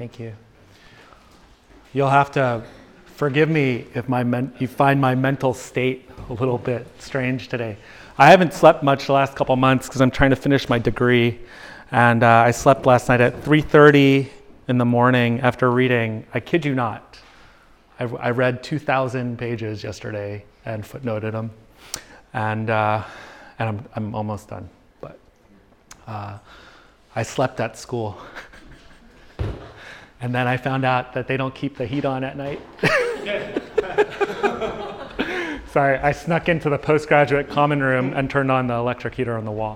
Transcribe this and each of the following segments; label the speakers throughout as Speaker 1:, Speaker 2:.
Speaker 1: Thank you. You'll have to forgive me if you find my mental state a little bit strange today. I haven't slept much the last couple months because I'm trying to finish my degree. And I slept last night at 3:30 in the morning after reading, I kid you not, I read 2,000 pages yesterday and footnoted them. And I'm almost done. But I slept at school. And then I found out that they don't keep the heat on at night. Sorry, I snuck into the postgraduate common room and turned on the electric heater on the wall.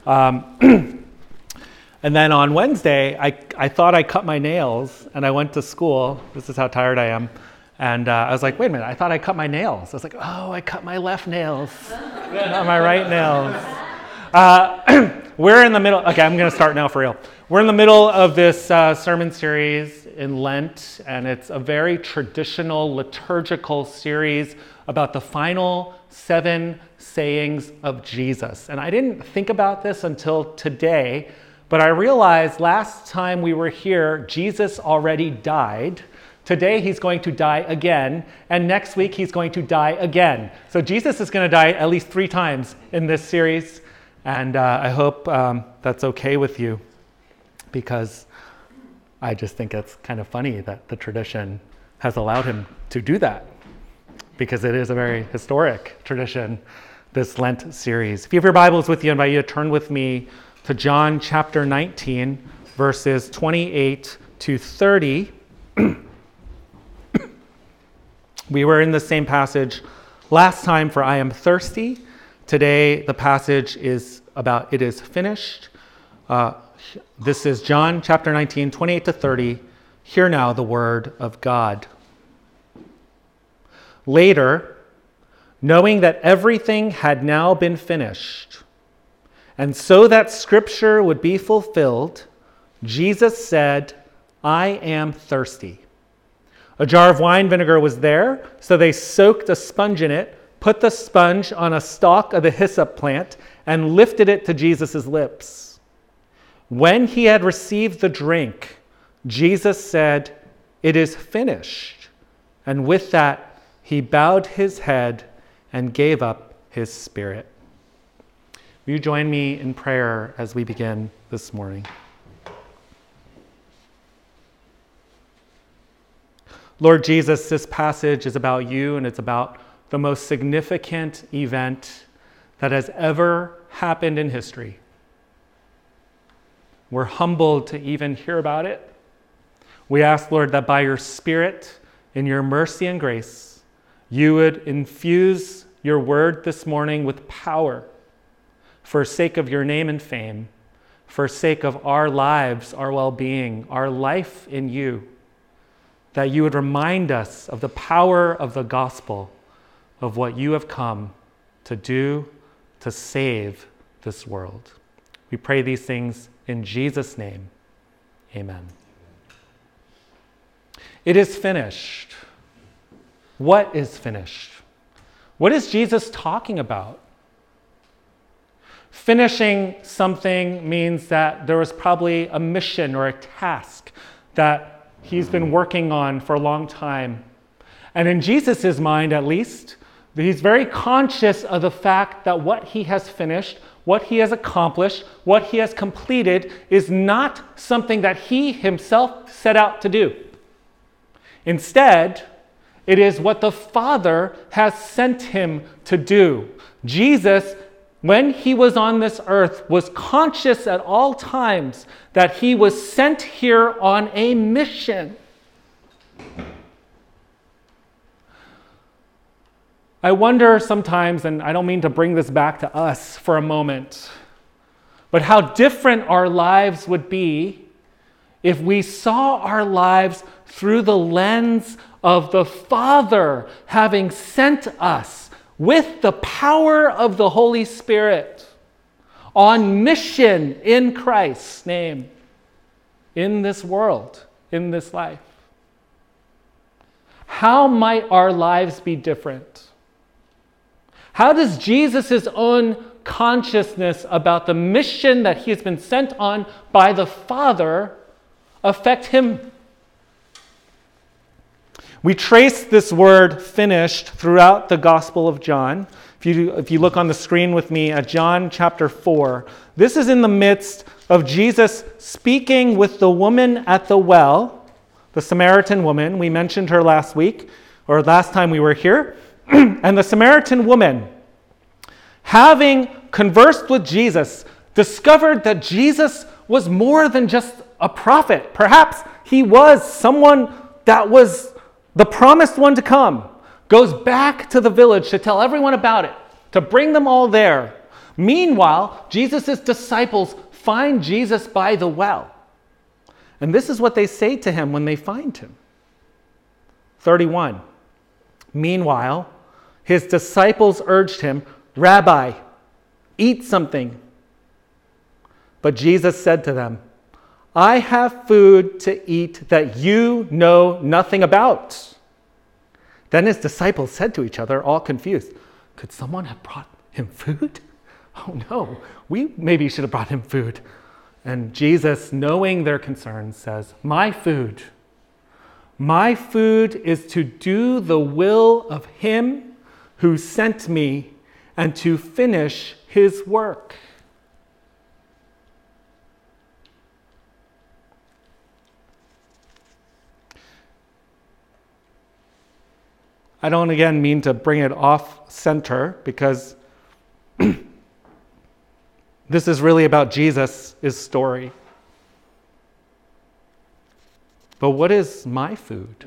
Speaker 1: And then on Wednesday, I thought I cut my nails, and I went to school. This is how tired I am. And I was like, wait a minute, I thought I cut my nails. I was like, oh, I cut my left nails, not my right nails. We're in the middle, okay, I'm going to start now for real. We're in the middle of this sermon series in Lent, and it's a very traditional liturgical series about the final 7 sayings of Jesus. And I didn't think about this until today, but I realized last time we were here, Jesus already died. Today he's going to die again, and next week he's going to die again. So Jesus is going to die at least 3 times in this series, and I hope that's okay with you, because I just think it's kind of funny that the tradition has allowed him to do that, because it is a very historic tradition, this Lent series. If you have your Bibles with you, I invite you to turn with me to John chapter 19, verses 28 to 30. We were in the same passage last time for I am thirsty. Today the passage is about it is finished. This is John chapter 19, 28 to 30. Hear now the word of God. Later, knowing that everything had now been finished, and so that scripture would be fulfilled, Jesus said, I am thirsty. A jar of wine vinegar was there, so they soaked a sponge in it, put the sponge on a stalk of the hyssop plant, and lifted it to Jesus' lips. When he had received the drink, Jesus said, it is finished. And with that, he bowed his head and gave up his spirit. Will you join me in prayer as we begin this morning? Lord Jesus, this passage is about you, and it's about the most significant event that has ever happened in history. We're humbled to even hear about it. We ask, Lord, that by your Spirit, in your mercy and grace, you would infuse your word this morning with power for sake of your name and fame, for sake of our lives, our well-being, our life in you, that you would remind us of the power of the gospel, of what you have come to do to save this world. We pray these things in Jesus' name. Amen. It is finished. What is finished? What is Jesus talking about? Finishing something means that there was probably a mission or a task that he's been working on for a long time. And in Jesus' mind, at least, he's very conscious of the fact that what he has finished, what he has accomplished, what he has completed is not something that he himself set out to do. Instead, it is what the Father has sent him to do. Jesus, when he was on this earth, was conscious at all times that he was sent here on a mission. I wonder sometimes, and I don't mean to bring this back to us for a moment, but how different our lives would be if we saw our lives through the lens of the Father having sent us with the power of the Holy Spirit on mission in Christ's name, in this world, in this life. How might our lives be different? How does Jesus' own consciousness about the mission that he has been sent on by the Father affect him We trace this word finished throughout the Gospel of John. If you look on the screen with me at John chapter 4, this is in the midst of Jesus speaking with the woman at the well, the Samaritan woman. We mentioned her last week, or last time we were here. And the Samaritan woman, having conversed with Jesus, discovered that Jesus was more than just a prophet. Perhaps he was someone that was the promised one to come. Goes back to the village to tell everyone about it, to bring them all there. Meanwhile, Jesus' disciples find Jesus by the well. And this is what they say to him when they find him. 31. Meanwhile, his disciples urged him, "Rabbi, eat something." But Jesus said to them, "I have food to eat that you know nothing about." Then his disciples said to each other, all confused, "Could someone have brought him food? Oh no, we maybe should have brought him food." And Jesus, knowing their concerns, says, My food is to do the will of him who sent me and to finish his work." I don't, again, mean to bring it off center because this is really about Jesus' story. But what is my food?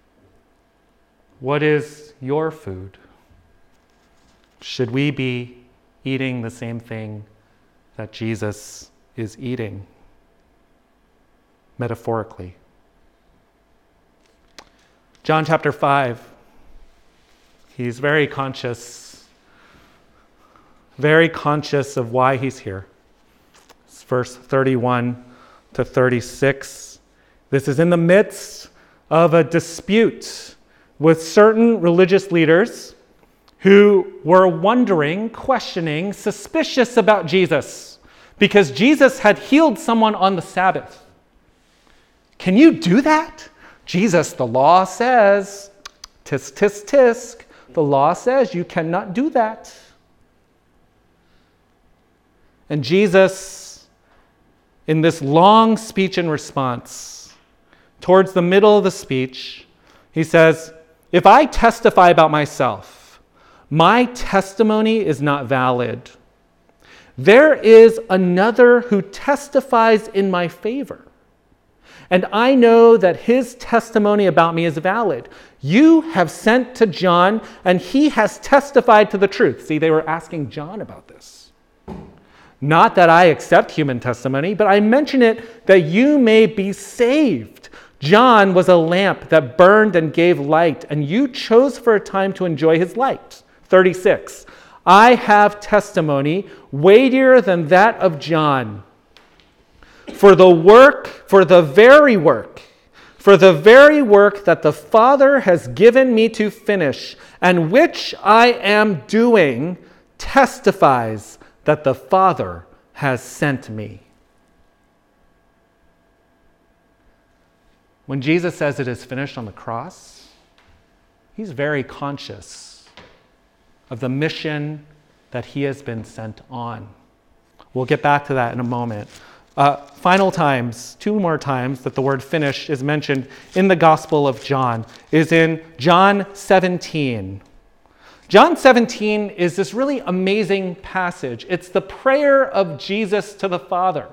Speaker 1: What is your food? Should we be eating the same thing that Jesus is eating, metaphorically? John chapter 5. He's very conscious of why he's here. It's verse 31 to 36. This is in the midst of a dispute with certain religious leaders who were wondering, questioning, suspicious about Jesus because Jesus had healed someone on the Sabbath. Can you do that? Jesus, the law says, tisk, tisk, tisk. The law says you cannot do that. And Jesus, in this long speech and response, towards the middle of the speech, he says, "If I testify about myself, my testimony is not valid. There is another who testifies in my favor. And I know that his testimony about me is valid. You have sent to John, and he has testified to the truth." See, they were asking John about this. "Not that I accept human testimony, but I mention it that you may be saved. John was a lamp that burned and gave light, and you chose for a time to enjoy his light." 36. "I have testimony weightier than that of John. For the very work that the Father has given me to finish, and which I am doing, testifies that the Father has sent me." When Jesus says it is finished on the cross, he's very conscious of the mission that he has been sent on. We'll get back to that in a moment. Final times, 2 more times that the word "finish" is mentioned in the Gospel of John is in John 17. John 17 is this really amazing passage. It's the prayer of Jesus to the Father.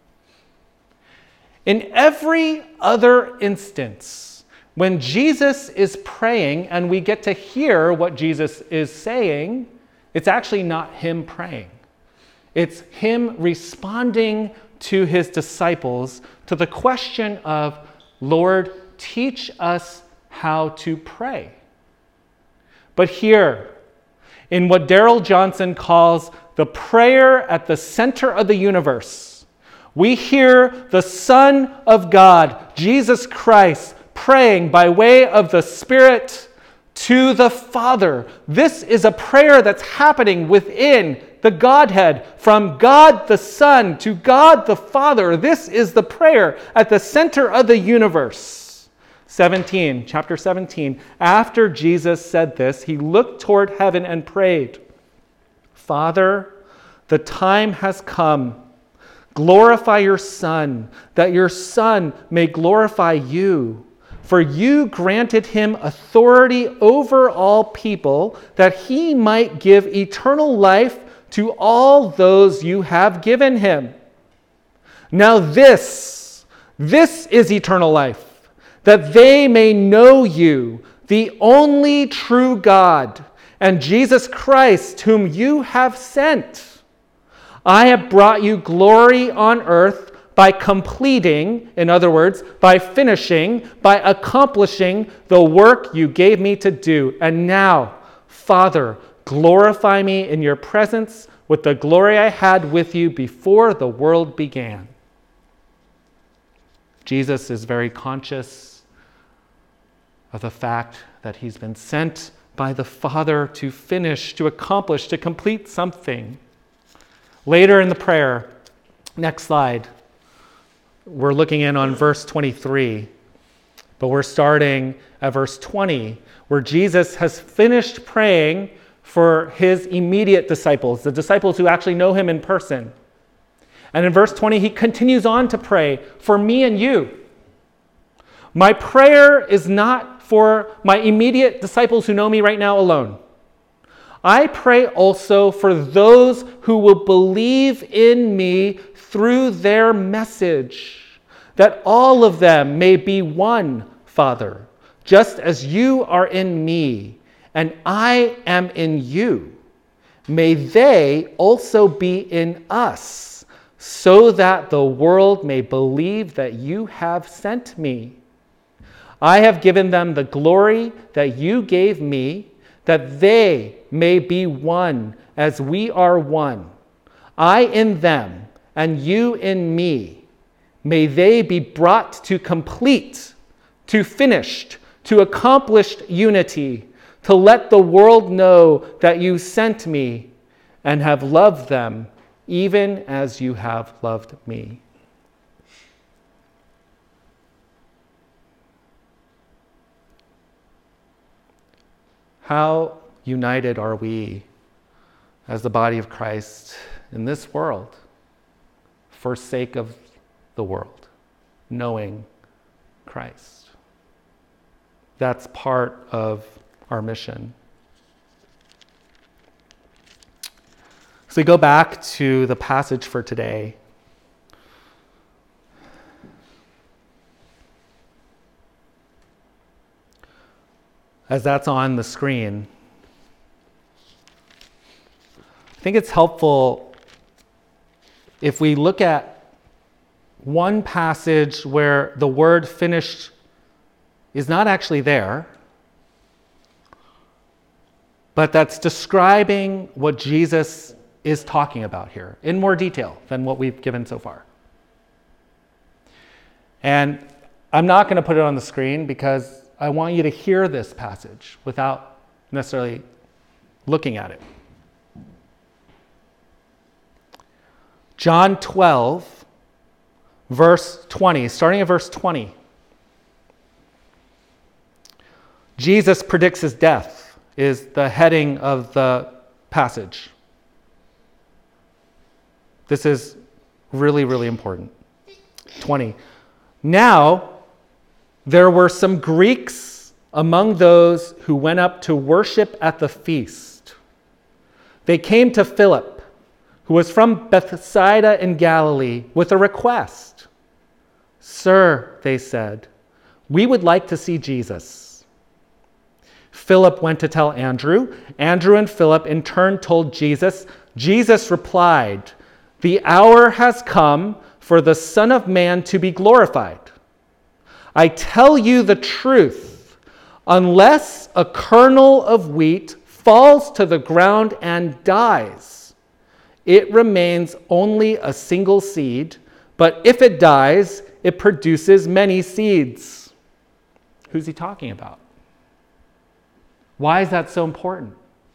Speaker 1: In every other instance, when Jesus is praying and we get to hear what Jesus is saying, it's actually not him praying. It's him responding to his disciples to the question of, "Lord, teach us how to pray." But here, in what Darrell Johnson calls the prayer at the center of the universe, we hear the Son of God, Jesus Christ, praying by way of the Spirit to the Father. This is a prayer that's happening within the Godhead, from God the Son to God the Father. This is the prayer at the center of the universe. chapter 17. After Jesus said this, he looked toward heaven and prayed, Father, the time has come. Glorify your Son, that your Son may glorify you. For you granted him authority over all people, that he might give eternal life to all those you have given him. Now this is eternal life, that they may know you, the only true God, and Jesus Christ, whom you have sent. I have brought you glory on earth by completing, in other words, by finishing, by accomplishing the work you gave me to do. And now, Father, glorify me in your presence with the glory I had with you before the world began. Jesus is very conscious of the fact that he's been sent by the Father to finish, to accomplish, to complete something. Later in the prayer, next slide, we're looking in on verse 23, but we're starting at verse 20, where Jesus has finished praying for his immediate disciples, the disciples who actually know him in person. And in verse 20, he continues on to pray for me and you. My prayer is not for my immediate disciples who know me right now alone. I pray also for those who will believe in me through their message, that all of them may be one, Father, just as you are in me, and I am in you. May they also be in us, so that the world may believe that you have sent me. I have given them the glory that you gave me, that they may be one as we are one. I in them, and you in me. May they be brought to complete, to finished, to accomplished unity, to let the world know that you sent me and have loved them even as you have loved me. How united are we as the body of Christ in this world for sake of the world, knowing Christ? That's part of our mission. So we go back to the passage for today. As that's on the screen, I think it's helpful if we look at one passage where the word finished is not actually there, but that's describing what Jesus is talking about here in more detail than what we've given so far. And I'm not going to put it on the screen because I want you to hear this passage without necessarily looking at it. John 12, verse 20, starting at verse 20. Jesus predicts his death is the heading of the passage. This is really, really important. 20. Now, there were some Greeks among those who went up to worship at the feast. They came to Philip, who was from Bethsaida in Galilee, with a request. Sir, they said, we would like to see Jesus. Philip went to tell Andrew. Andrew and Philip in turn told Jesus. Jesus replied, the hour has come for the Son of Man to be glorified. I tell you the truth, unless a kernel of wheat falls to the ground and dies, it remains only a single seed, but if it dies, it produces many seeds. Who's he talking about? Why is that so important?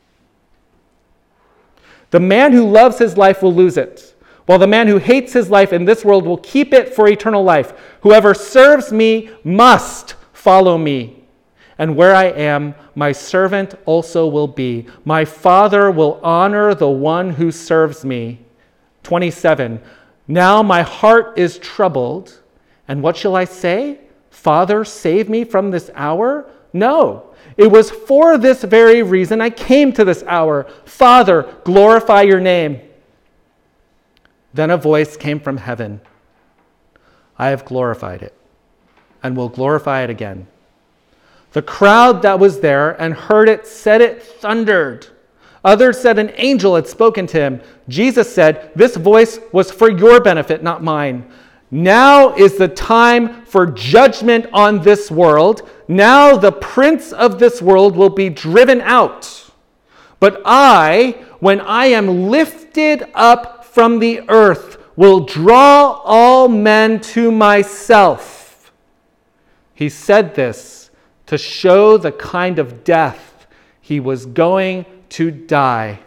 Speaker 1: The man who loves his life will lose it, while the man who hates his life in this world will keep it for eternal life. Whoever serves me must follow me. And where I am, my servant also will be. My Father will honor the one who serves me. 27. Now my heart is troubled. And what shall I say? Father, save me from this hour? No. It was for this very reason I came to this hour. Father, glorify your name. Then a voice came from heaven. I have glorified it, and will glorify it again. The crowd that was there and heard it said it thundered. Others said an angel had spoken to him. Jesus said, this voice was for your benefit, not mine. Now is the time for judgment on this world. Now the prince of this world will be driven out. But I, when I am lifted up from the earth, will draw all men to myself. He said this to show the kind of death he was going to die.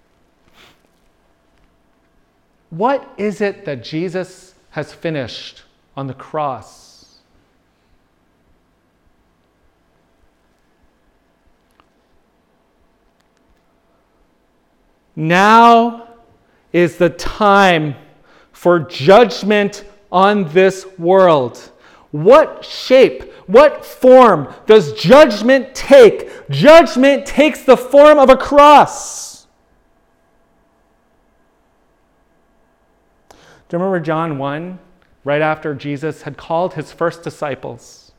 Speaker 1: What is it that Jesus has finished on the cross? Now is the time for judgment on this world. What shape, what form does judgment take? Judgment takes the form of a cross. Do you remember John 1, right after Jesus had called his first disciples?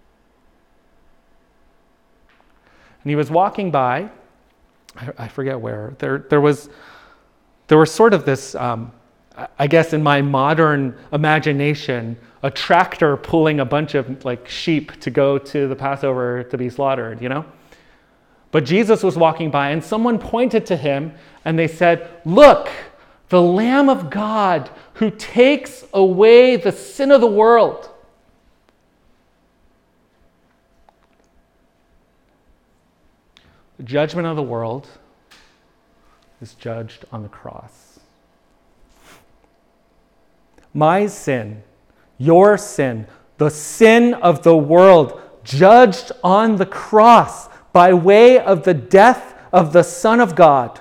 Speaker 1: And he was walking by, I forget where, there was sort of this, I guess in my modern imagination, a tractor pulling a bunch of sheep to go to the Passover to be slaughtered, you know? But Jesus was walking by and someone pointed to him and they said, look, the Lamb of God who takes away the sin of the world. The judgment of the world is judged on the cross. My sin, your sin, the sin of the world, judged on the cross by way of the death of the Son of God.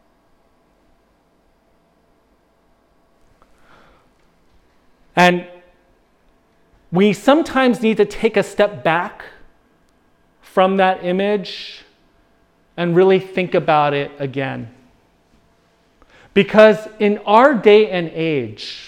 Speaker 1: And we sometimes need to take a step back from that image and really think about it again. Because in our day and age,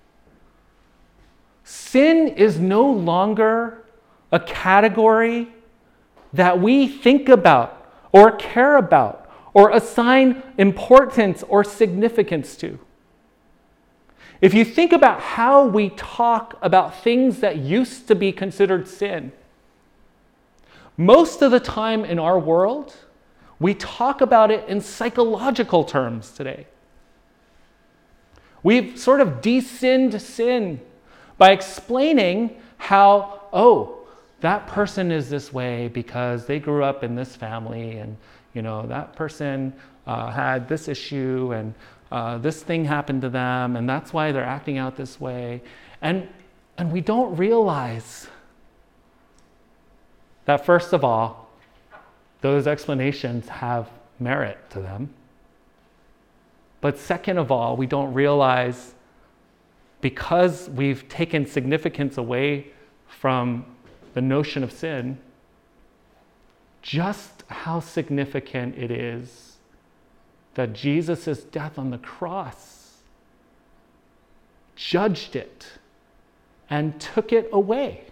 Speaker 1: sin is no longer a category that we think about or care about or assign importance or significance to. If you think about how we talk about things that used to be considered sin, most of the time in our world, we talk about it in psychological terms today. We've sort of de-sinned sin by explaining how, that person is this way because they grew up in this family and, that person had this issue and this thing happened to them and that's why they're acting out this way. And we don't realize that, first of all, those explanations have merit to them. But second of all, we don't realize, because we've taken significance away from the notion of sin, just how significant it is that Jesus' death on the cross judged it and took it away.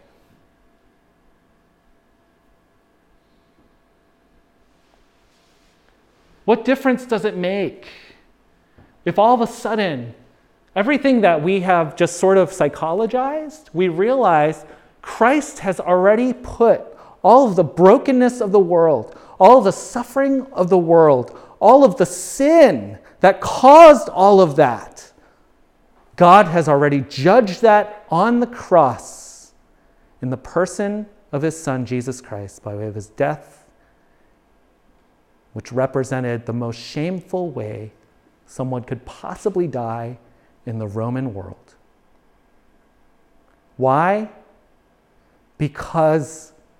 Speaker 1: What difference does it make if all of a sudden everything that we have just sort of psychologized, we realize Christ has already put all of the brokenness of the world, all of the suffering of the world, all of the sin that caused all of that. God has already judged that on the cross in the person of his Son, Jesus Christ, by way of his death, which represented the most shameful way someone could possibly die in the Roman world. Why? Because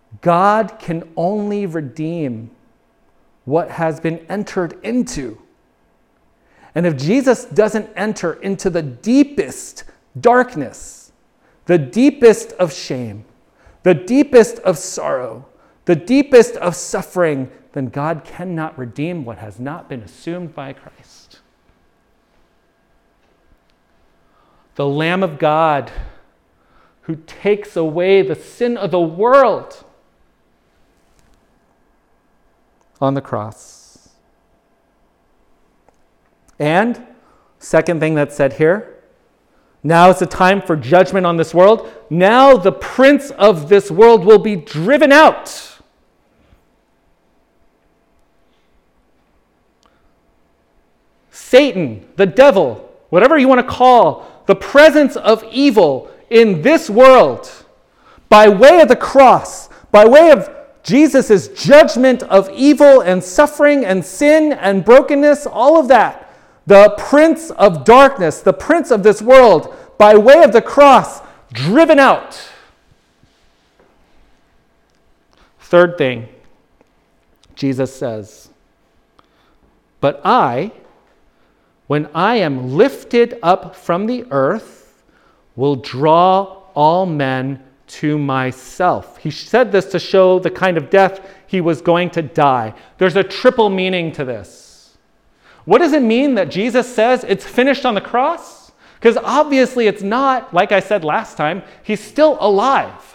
Speaker 1: God can only redeem what has been entered into. And if Jesus doesn't enter into the deepest darkness, the deepest of shame, the deepest of sorrow, the deepest of suffering, then God cannot redeem what has not been assumed by Christ. The Lamb of God who takes away the sin of the world on the cross. And second thing that's said here, now is the time for judgment on this world. Now the prince of this world will be driven out. Satan, the devil, whatever you want to call the presence of evil in this world, by way of the cross, by way of Jesus' judgment of evil and suffering and sin and brokenness, all of that, the prince of darkness, the prince of this world, by way of the cross, driven out. Third thing, Jesus says, but I, when I am lifted up from the earth, will draw all men to myself. He said this to show the kind of death he was going to die. There's a triple meaning to this. What does it mean that Jesus says it's finished on the cross? Because obviously it's not, like I said last time, he's still alive.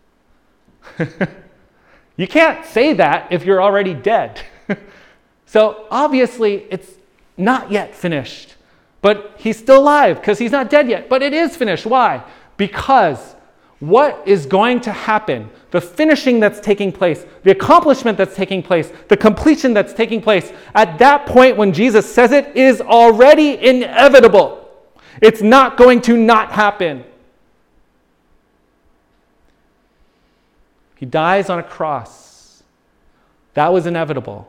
Speaker 1: You can't say that if you're already dead. So obviously it's not yet finished, but he's still alive because he's not dead yet, but it is finished. Why? Because what is going to happen, the finishing that's taking place, the accomplishment that's taking place, the completion that's taking place, at that point when Jesus says it, is already inevitable. It's not going to not happen. He dies on a cross. That was inevitable.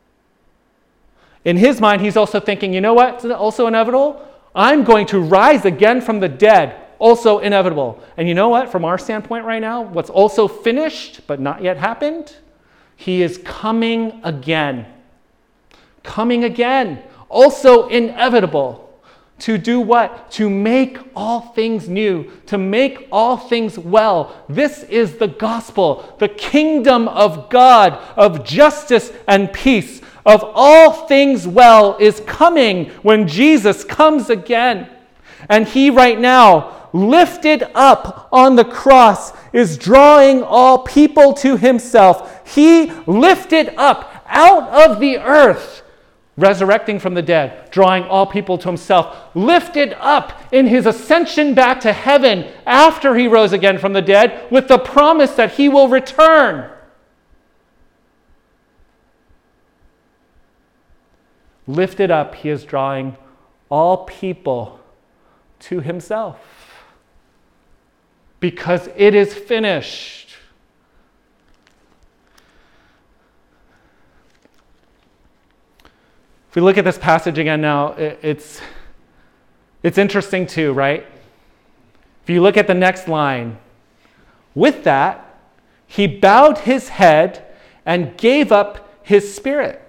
Speaker 1: In his mind, he's also thinking, you know what's also inevitable? I'm going to rise again from the dead. Also inevitable. And you know what? From our standpoint right now, what's also finished but not yet happened? He is coming again. Coming again. Also inevitable. To do what? To make all things new. To make all things well. This is the gospel. The kingdom of God, of justice and peace, of all things well, is coming when Jesus comes again. And he right now, lifted up on the cross, is drawing all people to himself. He lifted up out of the earth, resurrecting from the dead, drawing all people to himself, lifted up in his ascension back to heaven after he rose again from the dead with the promise that he will return. Lifted up, he is drawing all people to himself. Because it is finished. If we look at this passage again now, it's interesting too, right? If you look at the next line, with that, he bowed his head and gave up his spirit.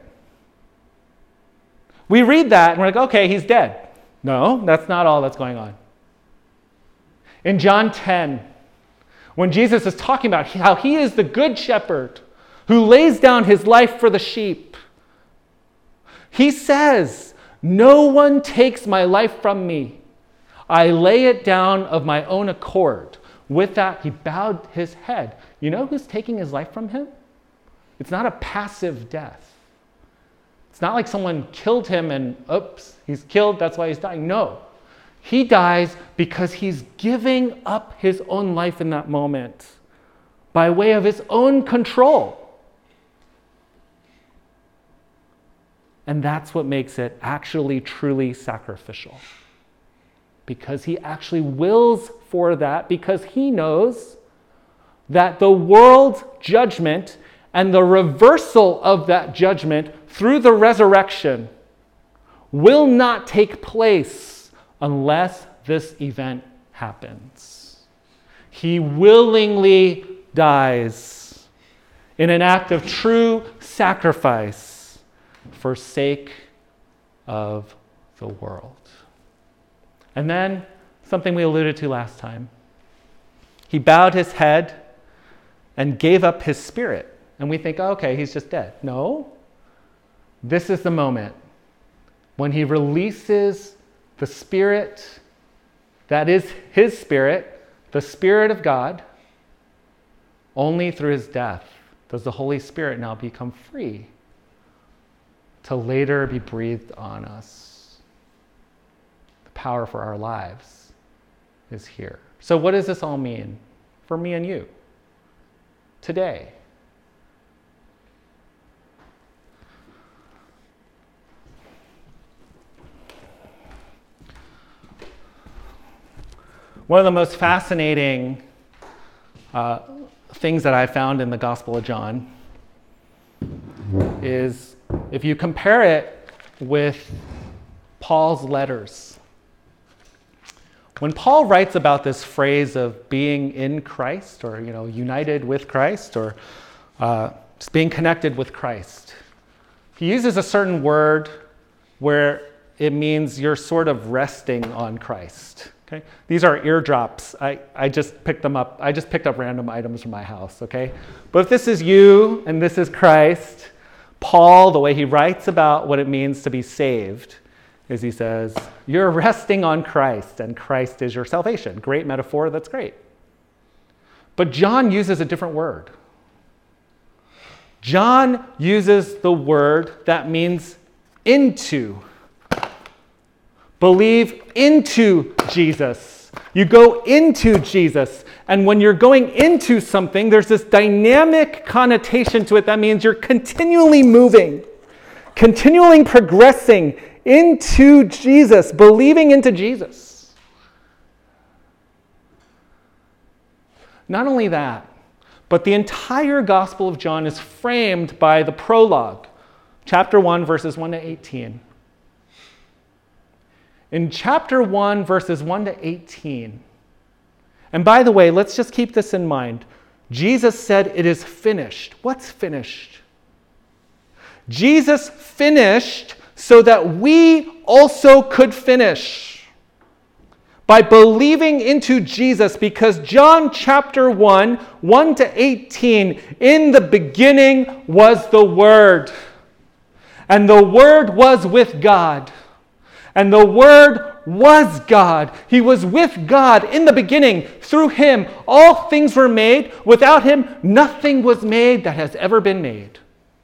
Speaker 1: We read that and we're like, okay, he's dead. No, that's not all that's going on. In John 10, when Jesus is talking about how he is the good shepherd who lays down his life for the sheep, he says, no one takes my life from me. I lay it down of my own accord. With that, he bowed his head. You know who's taking his life from him? It's not a passive death. It's not like someone killed him and, oops, he's killed, that's why he's dying. No. He dies because he's giving up his own life in that moment by way of his own control. And that's what makes it actually truly sacrificial. Because he actually wills for that, because he knows that the world's judgment and the reversal of that judgment through the resurrection will not take place unless this event happens. He willingly dies in an act of true sacrifice for sake of the world. And then something we alluded to last time. He bowed his head and gave up his spirit. And we think, oh, okay, he's just dead. No. This is the moment when he releases the spirit that is his spirit, the Spirit of God. Only through his death does the Holy Spirit now become free to later be breathed on us. The power for our lives is here. So what does this all mean for me and you today? One of the most fascinating things that I found in the Gospel of John is if you compare it with Paul's letters. When Paul writes about this phrase of being in Christ, or united with Christ, or just being connected with Christ, he uses a certain word where it means you're sort of resting on Christ. Okay? These are eardrops. I just picked them up. I just picked up random items from my house, okay? But if this is you and this is Christ, Paul, the way he writes about what it means to be saved is he says, you're resting on Christ and Christ is your salvation. Great metaphor, that's great. But John uses a different word. John uses the word that means into. Believe into Jesus. You go into Jesus. And when you're going into something, there's this dynamic connotation to it that means you're continually moving, continually progressing into Jesus, believing into Jesus. Not only that, but the entire Gospel of John is framed by the prologue, chapter 1, verses 1 to 18. In chapter 1, verses 1 to 18, and by the way, let's just keep this in mind. Jesus said, it is finished. What's finished? Jesus finished so that we also could finish by believing into Jesus, because John chapter 1, 1 to 18, in the beginning was the Word, and the Word was with God. And the Word was God. He was with God in the beginning. Through him, all things were made. Without him, nothing was made that has ever been made.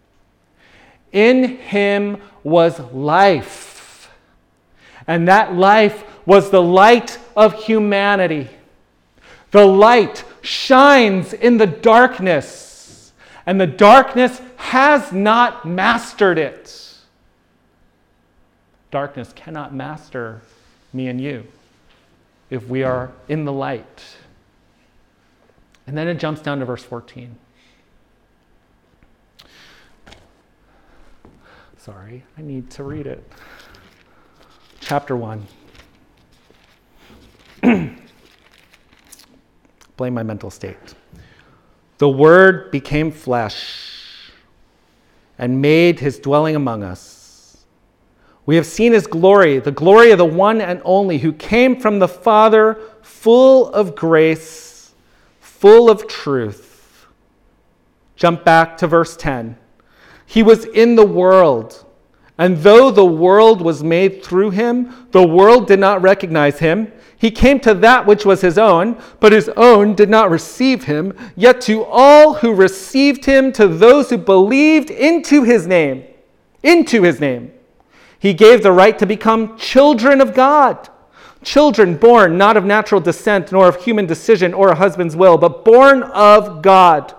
Speaker 1: In him was life. And that life was the light of humanity. The light shines in the darkness, and the darkness has not mastered it. Darkness cannot master me and you if we are in the light. And then it jumps down to verse 14. Sorry, I need to read it. Chapter 1. Blame my mental state. The Word became flesh and made his dwelling among us. We have seen his glory, the glory of the one and only who came from the Father, full of grace, full of truth. Jump back to verse 10. He was in the world, and though the world was made through him, the world did not recognize him. He came to that which was his own, but his own did not receive him. Yet to all who received him, to those who believed into his name, he gave the right to become children of God. Children born not of natural descent, nor of human decision or a husband's will, but born of God.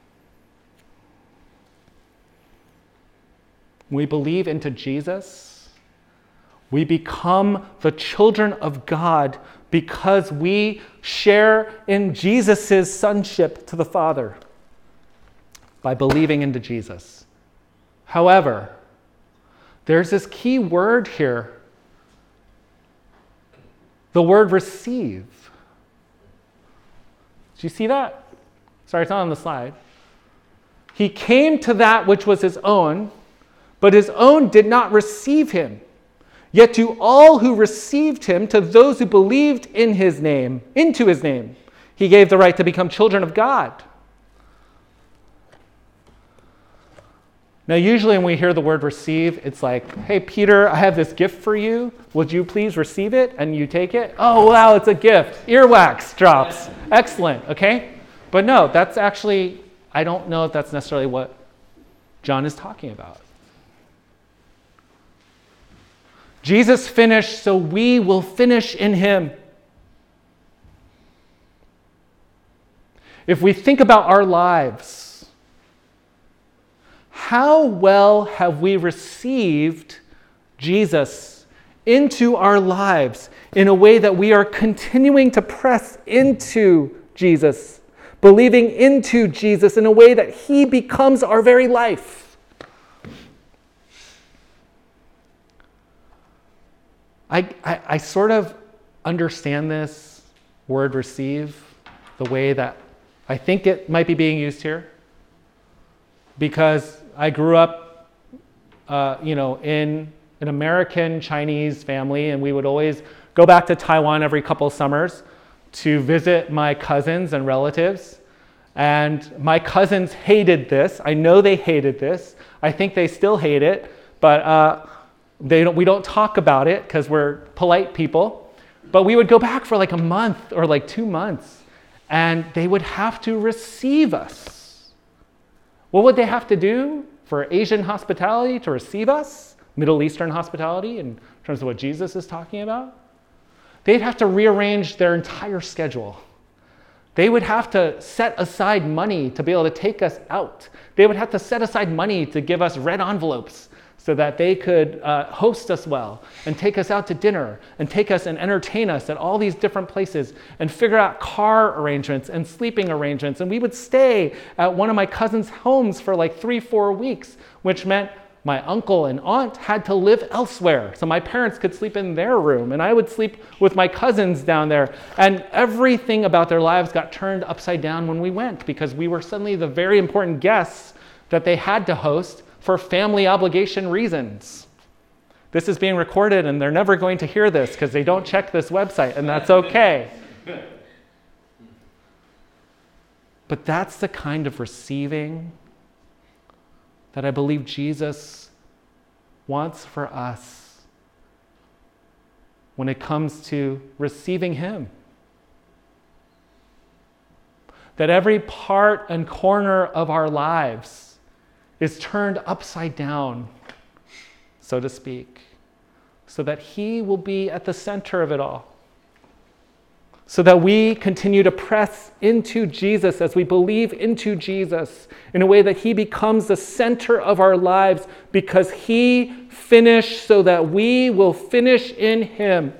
Speaker 1: When we believe into Jesus, we become the children of God because we share in Jesus' sonship to the Father by believing into Jesus. However, there's this key word here. The word receive. Do you see that? Sorry, it's not on the slide. He came to that which was his own, but his own did not receive him. Yet to all who received him, to those who believed in his name, into his name, he gave the right to become children of God. Now, usually when we hear the word receive, it's like, hey, Peter, I have this gift for you. Would you please receive it? And you take it. Oh, wow, it's a gift. Earwax drops. Excellent, okay? But no, that's actually, I don't know if that's necessarily what John is talking about. Jesus finished, so we will finish in him. If we think about our lives, how well have we received Jesus into our lives in a way that we are continuing to press into Jesus, believing into Jesus in a way that he becomes our very life? I sort of understand this word receive the way that I think it might be being used here, because I grew up, in an American Chinese family, and we would always go back to Taiwan every couple of summers to visit my cousins and relatives. And my cousins hated this. I know they hated this. I think they still hate it, but we don't talk about it because we're polite people. But we would go back for like a month or like 2 months, and they would have to receive us. What would they have to do for Asian hospitality to receive us? Middle Eastern hospitality in terms of what Jesus is talking about? They'd have to rearrange their entire schedule. They would have to set aside money to be able to take us out. They would have to set aside money to give us red envelopes so that they could host us well and take us out to dinner and take us and entertain us at all these different places and figure out car arrangements and sleeping arrangements. And we would stay at one of my cousins' homes for like 3-4 weeks, which meant my uncle and aunt had to live elsewhere. So my parents could sleep in their room and I would sleep with my cousins down there. And everything about their lives got turned upside down when we went, because we were suddenly the very important guests that they had to host for family obligation reasons. This is being recorded and they're never going to hear this because they don't check this website, and that's okay. But that's the kind of receiving that I believe Jesus wants for us when it comes to receiving him. That every part and corner of our lives is turned upside down, so to speak, so that he will be at the center of it all. So that we continue to press into Jesus as we believe into Jesus in a way that he becomes the center of our lives, because he finished so that we will finish in him.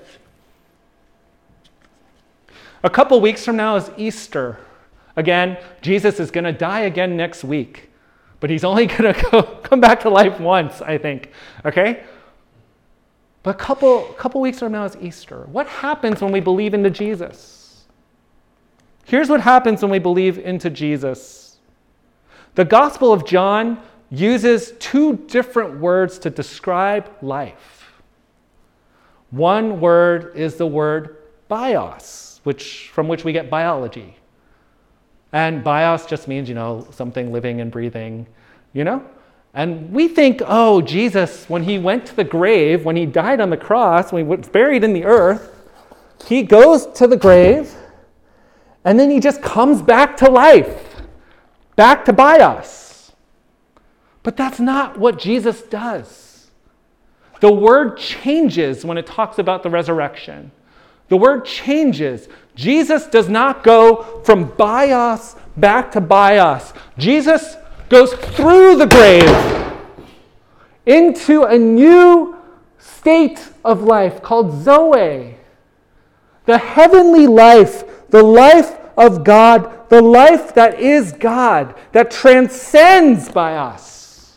Speaker 1: A couple weeks from now is Easter. Again, Jesus is going to die again next week. But he's only going to come back to life once, I think. Okay? But a couple weeks from now is Easter. What happens when we believe into Jesus? Here's what happens when we believe into Jesus. The Gospel of John uses 2 different words to describe life. One word is the word bios, from which we get biology. And bios just means, something living and breathing, And we think, oh, Jesus, when he went to the grave, when he died on the cross, when he was buried in the earth, he goes to the grave, and then he just comes back to life, back to bios. But that's not what Jesus does. The word changes when it talks about the resurrection. The word changes. Jesus does not go from bios back to bios. Jesus goes through the grave into a new state of life called Zoe. The heavenly life, the life of God, the life that is God, that transcends bios.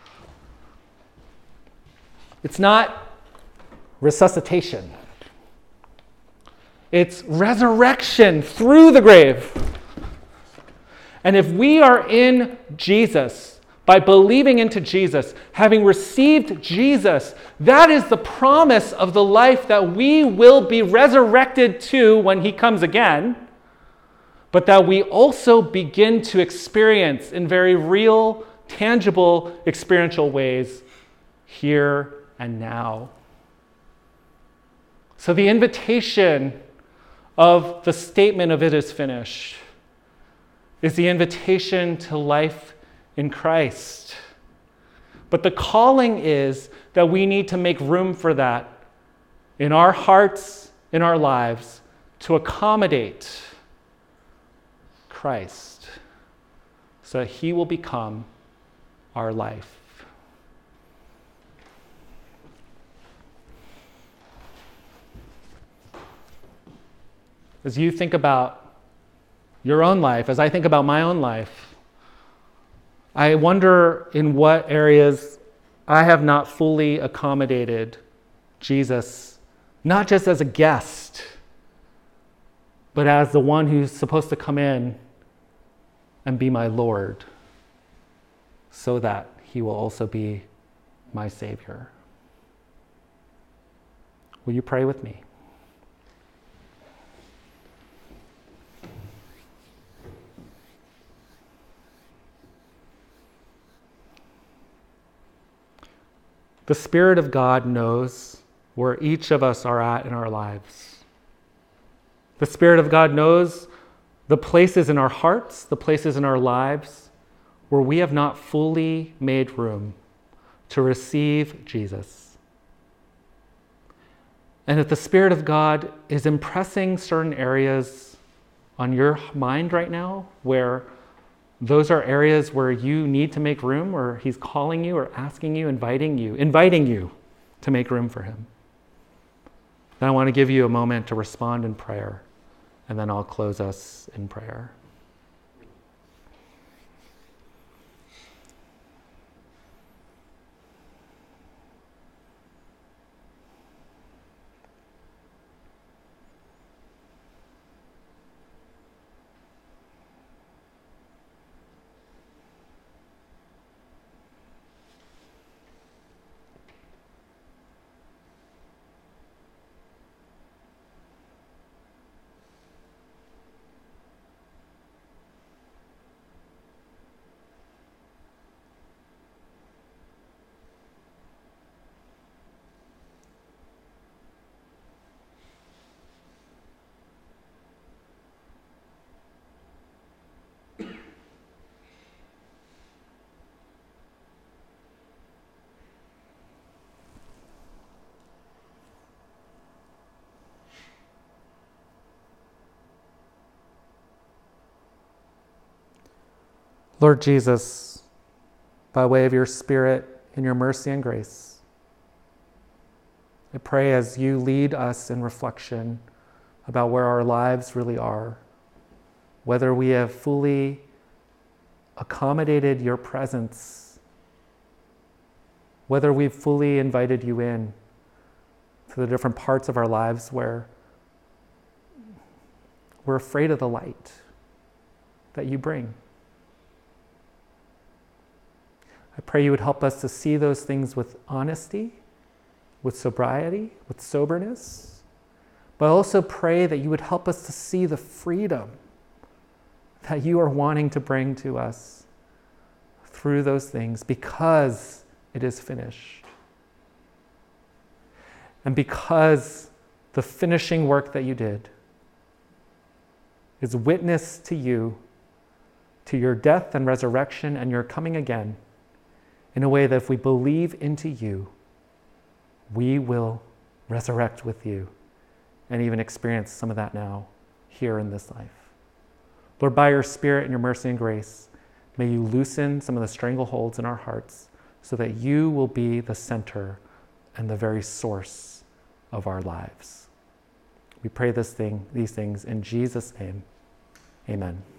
Speaker 1: It's not resuscitation. It's resurrection through the grave. And if we are in Jesus, by believing into Jesus, having received Jesus, that is the promise of the life that we will be resurrected to when he comes again, but that we also begin to experience in very real, tangible, experiential ways here and now. So the invitation of the statement of "it is finished" is the invitation to life in Christ. But the calling is that we need to make room for that in our hearts, in our lives, to accommodate Christ so that he will become our life. As you think about your own life, as I think about my own life, I wonder in what areas I have not fully accommodated Jesus, not just as a guest, but as the one who's supposed to come in and be my Lord, so that he will also be my Savior. Will you pray with me? The Spirit of God knows where each of us are at in our lives. The Spirit of God knows the places in our hearts, the places in our lives where we have not fully made room to receive Jesus. And if the Spirit of God is impressing certain areas on your mind right now, where those are areas where you need to make room, or he's calling you or asking you, inviting you to make room for him, then I want to give you a moment to respond in prayer, and then I'll close us in prayer. Lord Jesus, by way of your Spirit and your mercy and grace, I pray as you lead us in reflection about where our lives really are, whether we have fully accommodated your presence, whether we've fully invited you in to the different parts of our lives where we're afraid of the light that you bring. I pray you would help us to see those things with honesty, with sobriety, with soberness, but I also pray that you would help us to see the freedom that you are wanting to bring to us through those things, because it is finished. And because the finishing work that you did is witness to you, to your death and resurrection and your coming again, in a way that if we believe into you, we will resurrect with you and even experience some of that now, here in this life. Lord, by your Spirit and your mercy and grace, may you loosen some of the strangleholds in our hearts so that you will be the center and the very source of our lives. We pray these things in Jesus' name. Amen.